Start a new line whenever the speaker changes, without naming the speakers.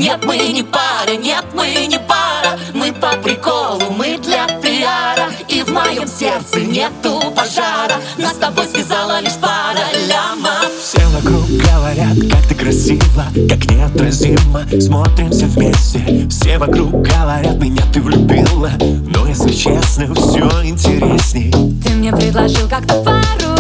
Нет, мы не пара, нет, мы не пара. Мы по приколу, мы для пиара. И в моем сердце нету пожара. Нас с тобой связала лишь пара лямов.
Все вокруг говорят, как ты красива, как неотразимо смотримся вместе. Все вокруг говорят, меня ты влюбила, но если честно, все интересней.
Ты мне предложил как-то пару